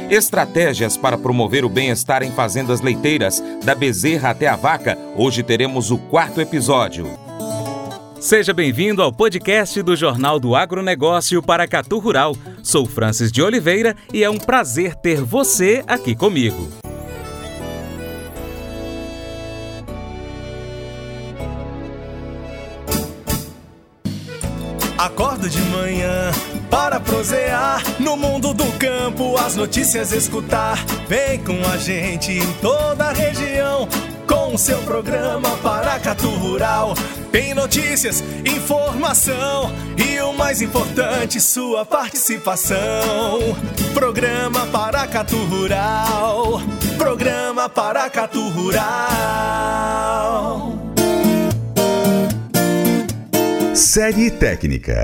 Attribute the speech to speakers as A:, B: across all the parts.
A: Estratégias para promover o bem-estar em fazendas leiteiras, da bezerra até a vaca. Hoje teremos o 4º episódio.
B: Seja bem-vindo ao podcast do Jornal do Agronegócio Paracatu Rural. Sou Francis de Oliveira e é um prazer ter você aqui comigo.
C: Acordo de manhã para prosear no mundo do campo, as notícias escutar. Vem com a gente em toda a região com o seu programa Paracatu Rural. Tem notícias, informação e o mais importante, sua participação. Programa Paracatu Rural. Programa Paracatu Rural.
D: Série técnica.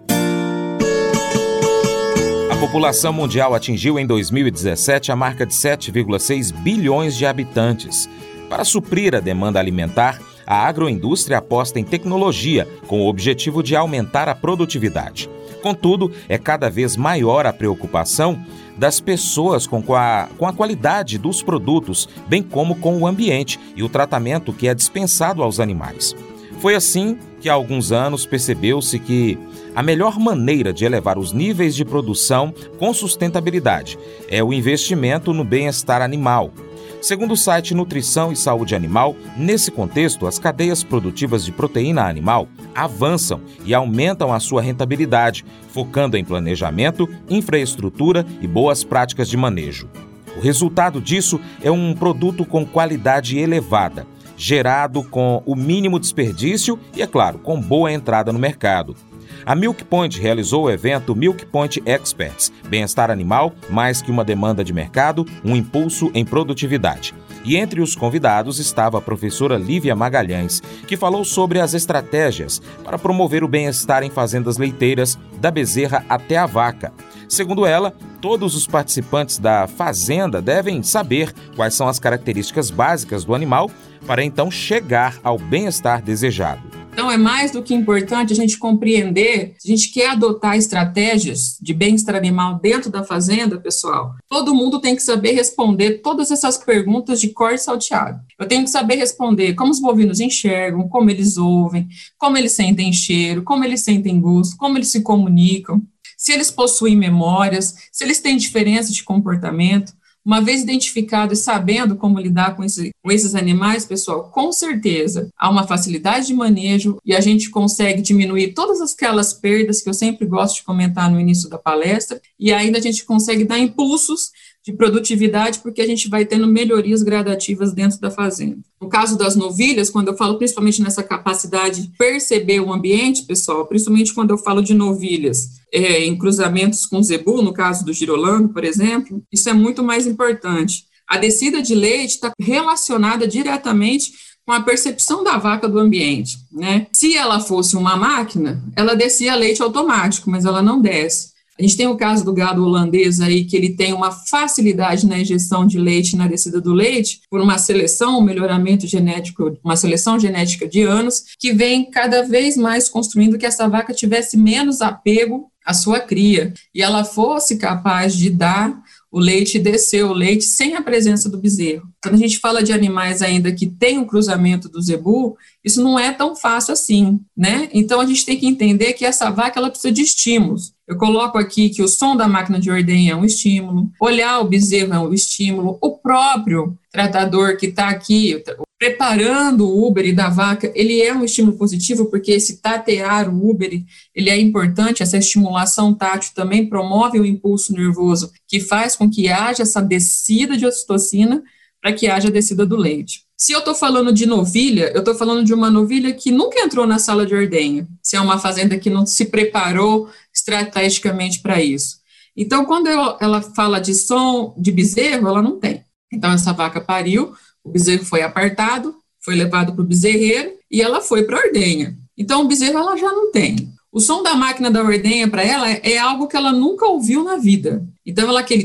A: A população mundial atingiu em 2017 a marca de 7,6 bilhões de habitantes. Para suprir a demanda alimentar, a agroindústria aposta em tecnologia com o objetivo de aumentar a produtividade. Contudo, é cada vez maior a preocupação das pessoas com a qualidade dos produtos, bem como com o ambiente e o tratamento que é dispensado aos animais. Foi assim que há alguns anos percebeu-se que a melhor maneira de elevar os níveis de produção com sustentabilidade é o investimento no bem-estar animal. Segundo o site Nutrição e Saúde Animal, nesse contexto, as cadeias produtivas de proteína animal avançam e aumentam a sua rentabilidade, focando em planejamento, infraestrutura e boas práticas de manejo. O resultado disso é um produto com qualidade elevada, gerado com o mínimo desperdício e, é claro, com boa entrada no mercado. A Milk Point realizou o evento Milk Point Experts, bem-estar animal, mais que uma demanda de mercado, um impulso em produtividade. E entre os convidados estava a professora Lívia Magalhães, que falou sobre as estratégias para promover o bem-estar em fazendas leiteiras, da bezerra até a vaca. Segundo ela, todos os participantes da fazenda devem saber quais são as características básicas do animal para então chegar ao bem-estar desejado.
E: Então, é mais do que importante a gente compreender, se a gente quer adotar estratégias de bem-estar animal dentro da fazenda, pessoal, todo mundo tem que saber responder todas essas perguntas de cor salteado. Eu tenho que saber responder como os bovinos enxergam, como eles ouvem, como eles sentem cheiro, como eles sentem gosto, como eles se comunicam, se eles possuem memórias, se eles têm diferença de comportamento. Uma vez identificado e sabendo como lidar com esses animais, pessoal, com certeza há uma facilidade de manejo e a gente consegue diminuir todas aquelas perdas que eu sempre gosto de comentar no início da palestra, e ainda a gente consegue dar impulsos de produtividade, porque a gente vai tendo melhorias gradativas dentro da fazenda. No caso das novilhas, quando eu falo principalmente nessa capacidade de perceber o ambiente, pessoal, principalmente quando eu falo de novilhas em cruzamentos com zebu, no caso do girolando, por exemplo, isso é muito mais importante. A descida de leite está relacionada diretamente com a percepção da vaca do ambiente, né? Se ela fosse uma máquina, ela descia leite automático, mas ela não desce. A gente tem o caso do gado holandês aí, que ele tem uma facilidade na injeção de leite, na descida do leite, por uma seleção, um melhoramento genético, uma seleção genética de anos, que vem cada vez mais construindo que essa vaca tivesse menos apego à sua cria, e ela fosse capaz de dar o leite e descer o leite sem a presença do bezerro. Quando a gente fala de animais ainda que tem um cruzamento do zebu, isso não é tão fácil assim, né? Então a gente tem que entender que essa vaca ela precisa de estímulos. Eu coloco aqui que o som da máquina de ordenha é um estímulo, olhar o bezerro é um estímulo, o próprio tratador que está aqui preparando o úbere da vaca, ele é um estímulo positivo, porque esse tatear o úbere, ele é importante, essa estimulação tátil também promove o impulso nervoso, que faz com que haja essa descida de ocitocina, para que haja a descida do leite. Se eu estou falando de novilha, eu estou falando de uma novilha que nunca entrou na sala de ordenha, se é uma fazenda que não se preparou estrategicamente para isso. Então, quando ela fala de som de bezerro, ela não tem. Então, essa vaca pariu, o bezerro foi apartado, foi levado para o bezerreiro e ela foi para a ordenha. Então, o bezerro ela já não tem. O som da máquina da ordenha para ela é algo que ela nunca ouviu na vida. Então, ela aquele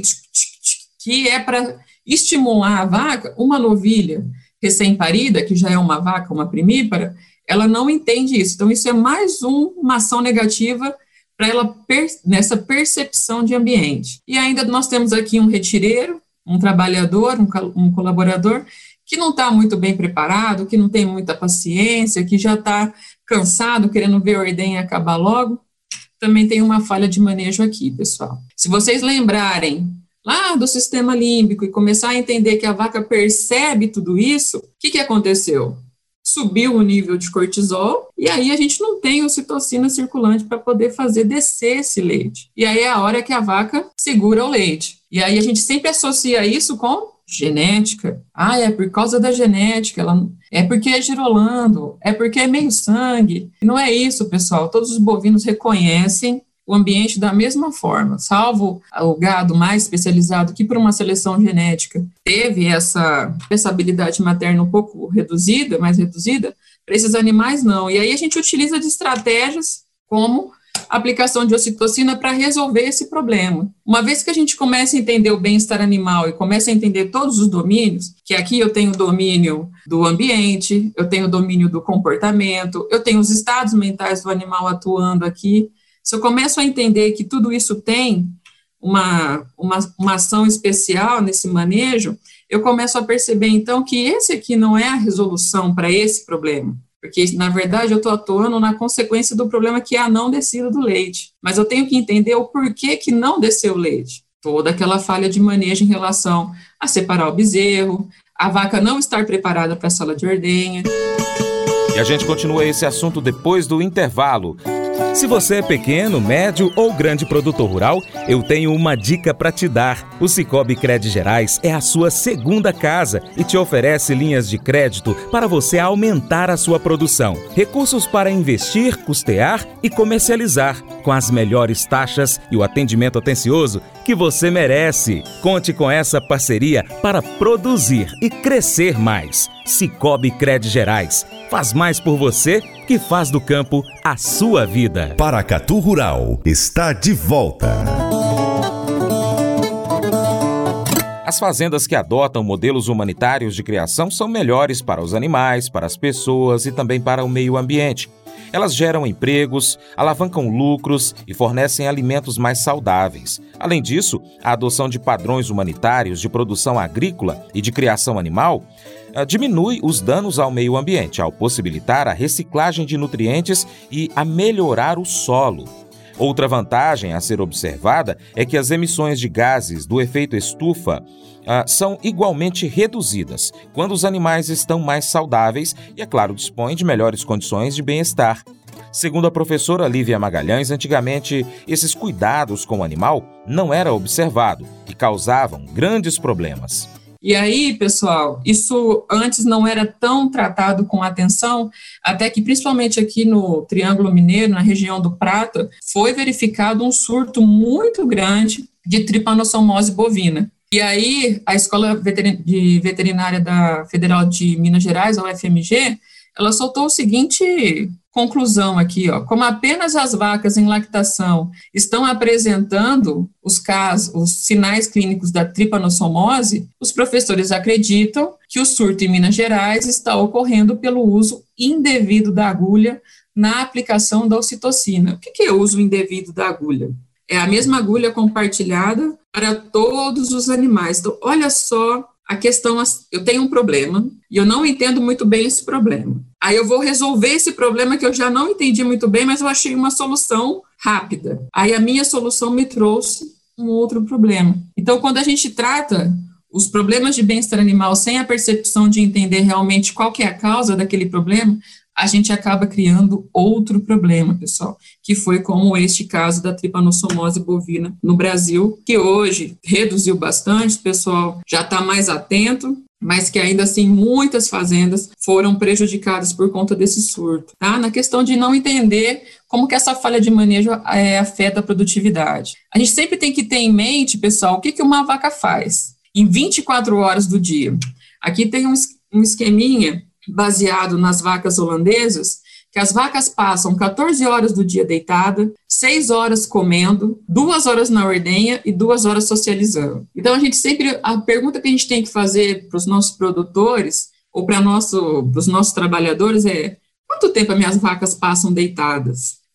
E: que é para estimular a vaca. Uma novilha recém-parida, que já é uma vaca, uma primípara, ela não entende isso. Então, isso é mais uma ação negativa para ela nessa percepção de ambiente. E ainda nós temos aqui um retireiro, um trabalhador, um colaborador, que não está muito bem preparado, que não tem muita paciência, que já está cansado, querendo ver a ordenha acabar logo. Também tem uma falha de manejo aqui, pessoal. Se vocês lembrarem lá do sistema límbico e começar a entender que a vaca percebe tudo isso, o que aconteceu? Subiu o nível de cortisol, e aí a gente não tem ocitocina circulante para poder fazer descer esse leite. E aí é a hora que a vaca segura o leite. E aí a gente sempre associa isso com genética. É por causa da genética, é porque é girolando, é porque é meio sangue. E não é isso, pessoal. Todos os bovinos reconhecem o ambiente da mesma forma, salvo o gado mais especializado, que por uma seleção genética teve essa habilidade materna um pouco mais reduzida, para esses animais não. E aí a gente utiliza de estratégias como aplicação de ocitocina para resolver esse problema. Uma vez que a gente começa a entender o bem-estar animal e começa a entender todos os domínios, que aqui eu tenho o domínio do ambiente, eu tenho o domínio do comportamento, eu tenho os estados mentais do animal atuando aqui. Se eu começo a entender que tudo isso tem uma ação especial nesse manejo, eu começo a perceber, então, que esse aqui não é a resolução para esse problema, porque, na verdade, eu estou atuando na consequência do problema que é a não descida do leite, mas eu tenho que entender o porquê que não desceu o leite, toda aquela falha de manejo em relação a separar o bezerro, a vaca não estar preparada para a sala de ordenha.
A: E a gente continua esse assunto depois do intervalo.
B: Se você é pequeno, médio ou grande produtor rural, eu tenho uma dica para te dar. O Sicoob Cred Gerais é a sua segunda casa e te oferece linhas de crédito para você aumentar a sua produção. Recursos para investir, custear e comercializar, com as melhores taxas e o atendimento atencioso que você merece. Conte com essa parceria para produzir e crescer mais. Sicoob Cred Gerais. Faz mais por você que faz do campo a sua vida.
D: Paracatu Rural está de volta.
A: As fazendas que adotam modelos humanitários de criação são melhores para os animais, para as pessoas e também para o meio ambiente. Elas geram empregos, alavancam lucros e fornecem alimentos mais saudáveis. Além disso, a adoção de padrões humanitários de produção agrícola e de criação animal diminui os danos ao meio ambiente, ao possibilitar a reciclagem de nutrientes e a melhorar o solo. Outra vantagem a ser observada é que as emissões de gases do efeito estufa são igualmente reduzidas quando os animais estão mais saudáveis e, é claro, dispõem de melhores condições de bem-estar. Segundo a professora Lívia Magalhães, antigamente esses cuidados com o animal não eram observados e causavam grandes problemas.
E: E aí, pessoal, isso antes não era tão tratado com atenção, até que principalmente aqui no Triângulo Mineiro, na região do Prata, foi verificado um surto muito grande de tripanossomose bovina. E aí, a Escola de Veterinária da Federal de Minas Gerais, a UFMG, ela soltou o seguinte conclusão aqui, como apenas as vacas em lactação estão apresentando os sinais clínicos da tripanossomose, os professores acreditam que o surto em Minas Gerais está ocorrendo pelo uso indevido da agulha na aplicação da ocitocina. O que é o uso indevido da agulha? É a mesma agulha compartilhada para todos os animais. Então, olha só a questão, eu tenho um problema e eu não entendo muito bem esse problema. Aí eu vou resolver esse problema que eu já não entendi muito bem, mas eu achei uma solução rápida. Aí a minha solução me trouxe um outro problema. Então, quando a gente trata os problemas de bem-estar animal sem a percepção de entender realmente qual que é a causa daquele problema, a gente acaba criando outro problema, pessoal, que foi como este caso da tripanossomose bovina no Brasil, que hoje reduziu bastante, o pessoal já está mais atento, mas que ainda assim muitas fazendas foram prejudicadas por conta desse surto, tá? Na questão de não entender como que essa falha de manejo afeta a produtividade. A gente sempre tem que ter em mente, pessoal, o que uma vaca faz em 24 horas do dia. Aqui tem um esqueminha baseado nas vacas holandesas, que as vacas passam 14 horas do dia deitada, 6 horas comendo, 2 horas na ordenha e 2 horas socializando. Então, a pergunta que a gente tem que fazer para os nossos produtores ou para os nossos trabalhadores é: quanto tempo as minhas vacas passam deitadas?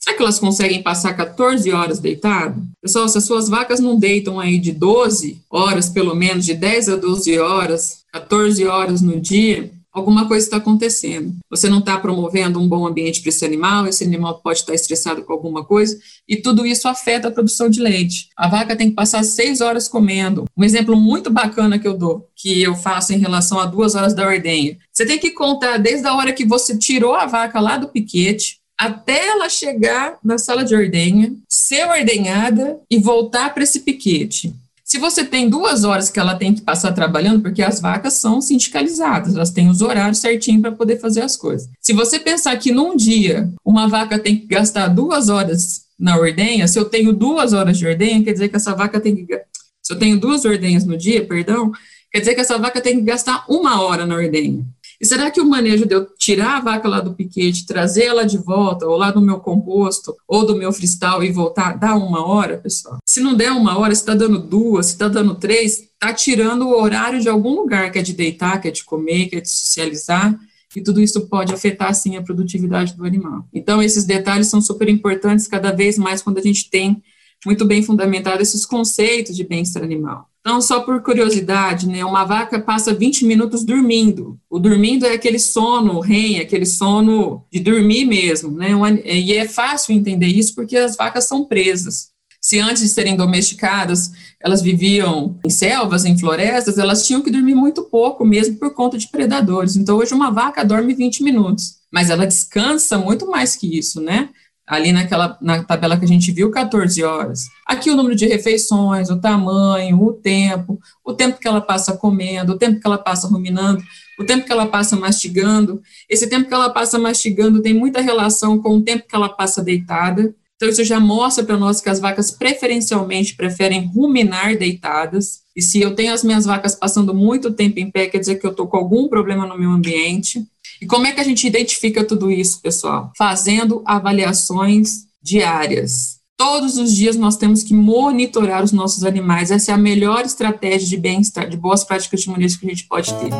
E: Será que elas conseguem passar 14 horas deitado? Pessoal, se as suas vacas não deitam aí de 12 horas, pelo menos, de 10 a 12 horas, 14 horas no dia, alguma coisa está acontecendo. Você não está promovendo um bom ambiente para esse animal pode estar estressado com alguma coisa, e tudo isso afeta a produção de leite. A vaca tem que passar 6 horas comendo. Um exemplo muito bacana que eu dou, que eu faço em relação a 2 horas da ordenha. Você tem que contar desde a hora que você tirou a vaca lá do piquete, até ela chegar na sala de ordenha, ser ordenhada e voltar para esse piquete. Se você tem 2 horas que ela tem que passar trabalhando, porque as vacas são sindicalizadas, elas têm os horários certinho para poder fazer as coisas. Se você pensar que num dia uma vaca tem que gastar 2 horas na ordenha, se eu tenho 2 horas de ordenha, quer dizer que essa vaca tem que... Se eu tenho 2 ordenhas no dia, quer dizer que essa vaca tem que gastar 1 hora na ordenha. E será que o manejo de eu tirar a vaca lá do piquete, trazer ela de volta, ou lá do meu composto, ou do meu freestyle e voltar, dá 1 hora, pessoal? Se não der 1 hora, se está dando 2, se está dando 3, está tirando o horário de algum lugar, que é de deitar, que é de comer, que é de socializar, e tudo isso pode afetar, sim, a produtividade do animal. Então, esses detalhes são super importantes cada vez mais quando a gente tem muito bem fundamentado esses conceitos de bem-estar animal. Então, só por curiosidade, né, uma vaca passa 20 minutos dormindo. O dormindo é aquele sono REM, aquele sono de dormir mesmo, né? E é fácil entender isso porque as vacas são presas. Se antes de serem domesticadas, elas viviam em selvas, em florestas, elas tinham que dormir muito pouco mesmo por conta de predadores. Então, hoje uma vaca dorme 20 minutos, mas ela descansa muito mais que isso, né? Ali na tabela que a gente viu, 14 horas. Aqui o número de refeições, o tamanho, o tempo que ela passa comendo, o tempo que ela passa ruminando, o tempo que ela passa mastigando. Esse tempo que ela passa mastigando tem muita relação com o tempo que ela passa deitada. Então, isso já mostra para nós que as vacas preferencialmente preferem ruminar deitadas. E se eu tenho as minhas vacas passando muito tempo em pé, quer dizer que eu estou com algum problema no meu ambiente. E como é que a gente identifica tudo isso, pessoal? Fazendo avaliações diárias. Todos os dias nós temos que monitorar os nossos animais. Essa é a melhor estratégia de bem-estar, de boas práticas de manejo que a gente pode ter.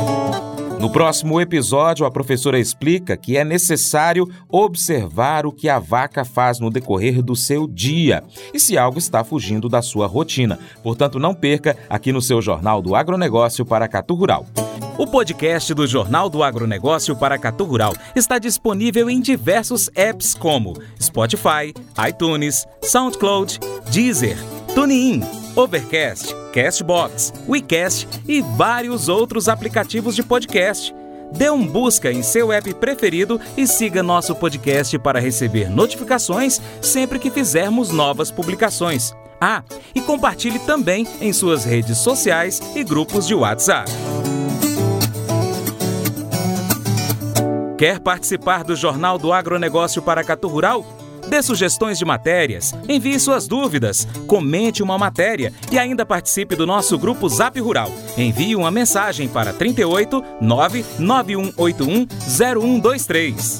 A: No próximo episódio, a professora explica que é necessário observar o que a vaca faz no decorrer do seu dia e se algo está fugindo da sua rotina. Portanto, não perca aqui no seu Jornal do Agronegócio Paracatu Rural.
B: O podcast do Jornal do Agronegócio Paracatu Rural está disponível em diversos apps como Spotify, iTunes, SoundCloud, Deezer, TuneIn, Overcast, Castbox, WeCast e vários outros aplicativos de podcast. Dê um busca em seu app preferido e siga nosso podcast para receber notificações sempre que fizermos novas publicações. E compartilhe também em suas redes sociais e grupos de WhatsApp. Quer participar do Jornal do Agronegócio Paracatu Rural? Dê sugestões de matérias, envie suas dúvidas, comente uma matéria e ainda participe do nosso grupo Zap Rural. Envie uma mensagem para 38 99181 0123.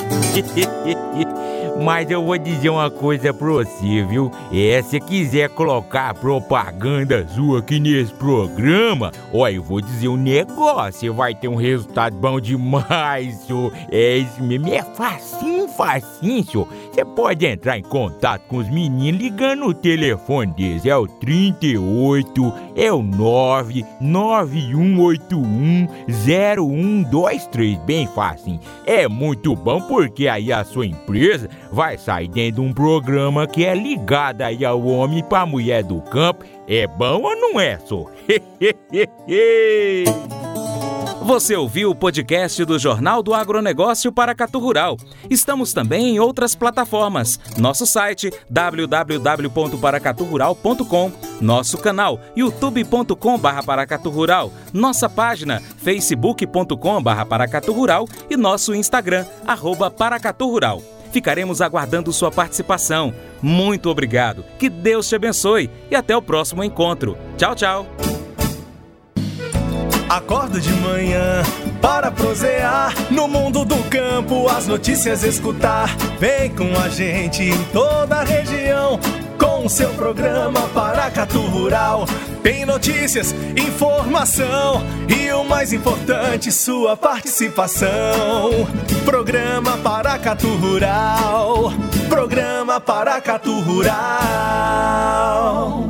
F: Mas eu vou dizer uma coisa pra você, viu? Se quiser colocar propaganda sua aqui nesse programa, eu vou dizer um negócio, você vai ter um resultado bom demais, senhor. Isso mesmo, é facinho, senhor. Você pode entrar em contato com os meninos ligando o telefone deles, é o 38, é o 991810123, bem facinho. É muito bom porque aí a sua empresa vai sair dentro de um programa que é ligado aí ao homem para a mulher do campo. É bom ou não é, senhor?
B: Você ouviu o podcast do Jornal do Agronegócio Paracatu Rural. Estamos também em outras plataformas. Nosso site www.paracaturural.com, nosso canal youtube.com/paracaturural, nossa página facebook.com/paracaturural e nosso Instagram @paracaturural. Ficaremos aguardando sua participação. Muito obrigado, que Deus te abençoe e até o próximo encontro. Tchau, tchau.
C: Acordo de manhã para prosear no mundo do campo, as notícias escutar. Vem com a gente em toda a região com o seu programa Paracatu Rural. Tem notícias, informação e o mais importante, sua participação. Programa Paracatu Rural. Programa Paracatu Rural.